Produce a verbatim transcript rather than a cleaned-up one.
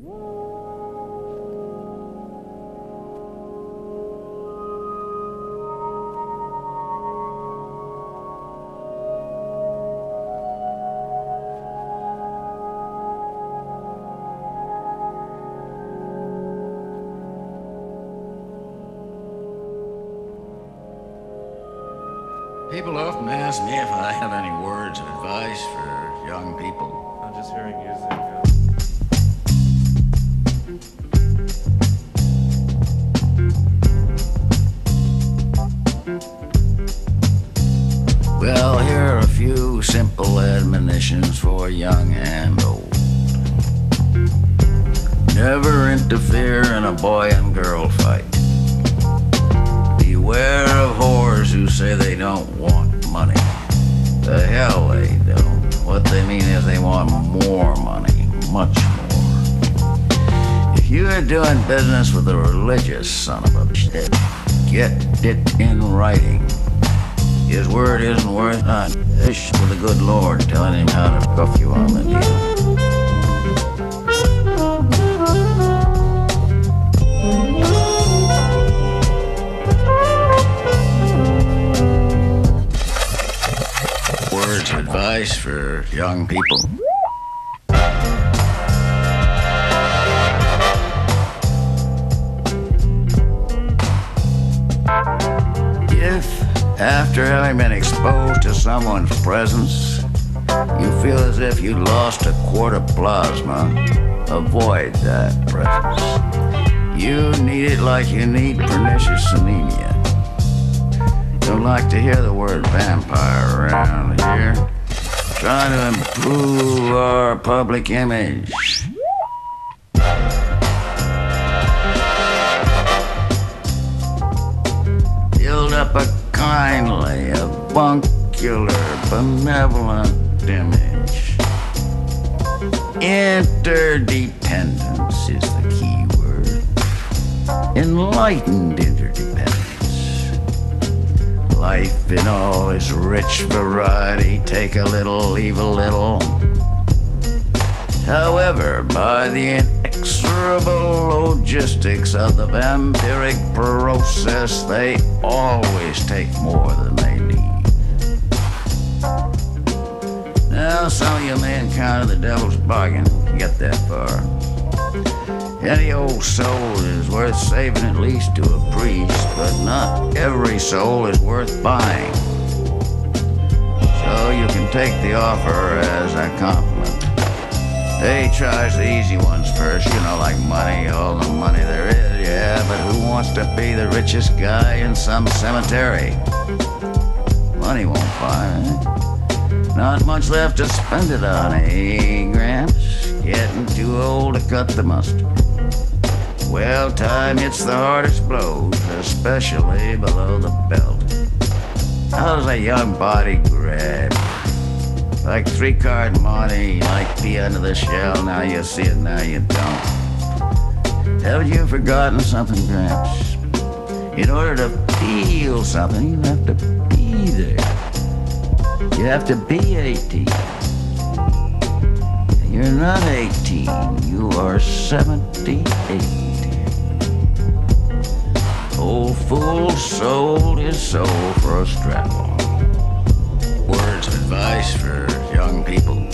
People often ask me if I have any words of advice for young people. I'm just hearing music. Uh... Well, here are a few simple admonitions for young and old. Never interfere in a boy and girl fight. Beware of whores who say they don't want money. The hell they don't. What they mean is they want more money, much more. If you are doing business with a religious son of a bitch, get it in writing. His word isn't worth a fish with the good Lord telling him how to cuff you on the deal. Words of advice for young people. If, after having been exposed to someone's presence, you feel as if you lost a quart of plasma, avoid that presence. You need it like you need pernicious anemia. Don't like to hear the word vampire around here. Trying to improve our public image. Build up a kindly, avuncular, benevolent image. Interdependence is the key word. Enlightened interdependence. Life in all its rich variety, take a little, leave a little. However, by the inexorable logistics of the vampiric process, they always take more than they need. Now, some of you may encounter the devil's bargain to get that far. Any old soul is worth saving at least to a priest, but not every soul is worth buying. So you can take the offer as a compliment. They charge the easy ones first, you know, like money, all the money there is, yeah, but who wants to be the richest guy in some cemetery? Money won't buy, eh? Not much left to spend it on, eh, Gramps? Getting too old to cut the mustard. Well, time hits the hardest blows, especially below the belt. How does a young body grab? Like three-card money, like pee under the shell, now you see it, now you don't. Haven't you forgotten something, Gramps? In order to feel something, you have to be there. You have to be eighteen. You're not eighteen, you are seventy-eight. Old fool sold his soul for a strap-on. Words of advice for young people.